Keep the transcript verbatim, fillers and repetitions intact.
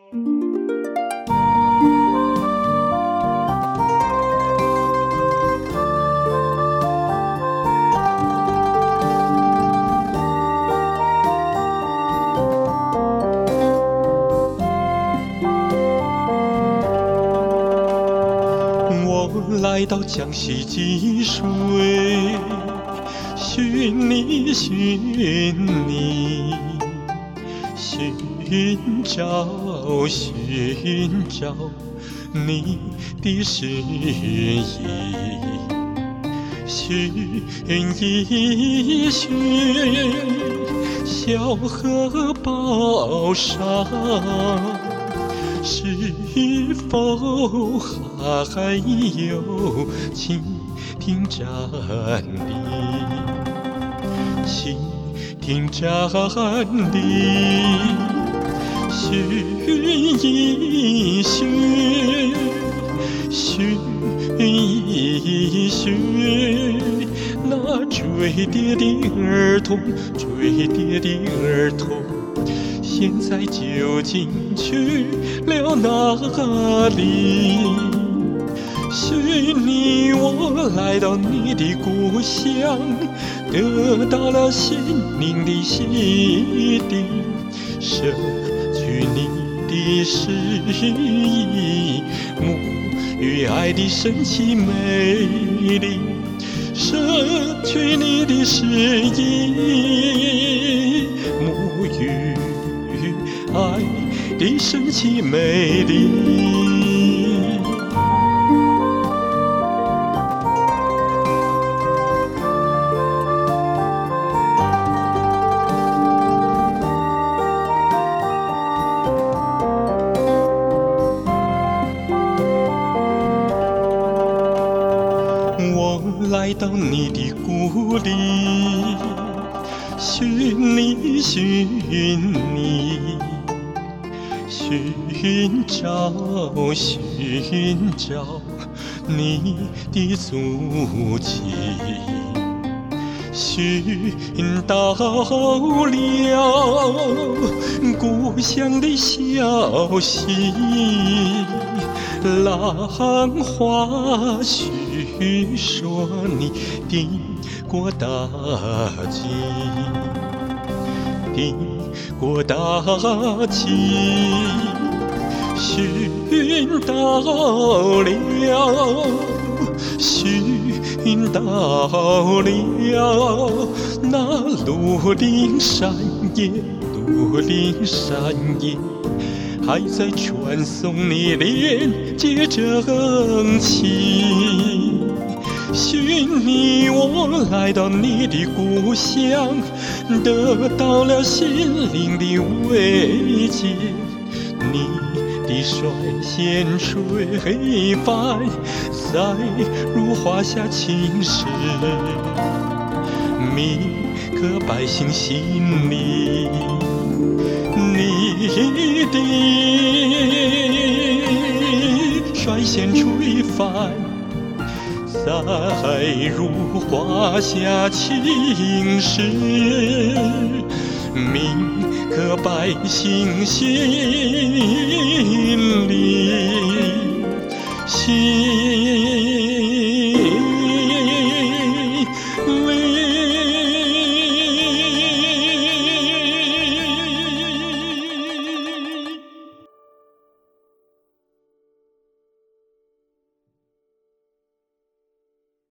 来到江西济水，寻你寻你，寻找寻找你的诗意，寻一寻小河抱上，是否还有蜻蜓站立？蜻蜓站立，寻一寻，寻一寻，那坠跌的儿童，坠跌的儿童。现在究竟去了哪里？寻你，我来到你的故乡，得到了心灵的洗涤，摄取你的诗意，沐浴爱的神奇美丽，摄取你的诗意，沐浴爱的神奇美丽。我来到你的故里，寻你寻你，寻找寻找你的足迹，寻到了故乡的消息，浪花絮说你定过大计，定过大计，寻到了，寻到了那鹿林山野，鹿林山野。还在传颂你连接正气，寻你，我来到你的故乡，得到了心灵的慰藉。你的率先垂范，赛如华夏青石，铭刻百姓心里。你的率先垂范，赛如华夏青石，铭刻百姓心里。心